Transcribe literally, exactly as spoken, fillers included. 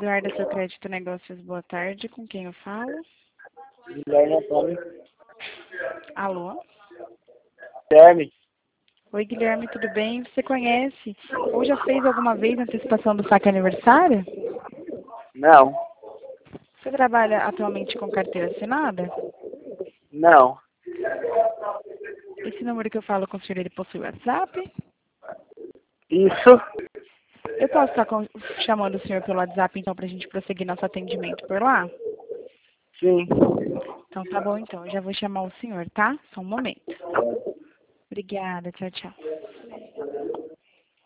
Guarda Seu Crédito Negócios, boa tarde. Com quem eu falo? Guilherme Antônio. Alô? Guilherme? Oi, Guilherme, tudo bem? Você conhece ou já fez alguma vez a antecipação do saque aniversário? Não. Você trabalha atualmente com carteira assinada? Não. Esse número que eu falo com o senhor, ele possui WhatsApp? Isso? Eu posso estar com- chamando o senhor pelo WhatsApp, então, para a gente prosseguir nosso atendimento por lá? Sim. Então, tá bom, então. Eu já vou chamar o senhor, tá? Só um momento. Obrigada. Tchau, tchau.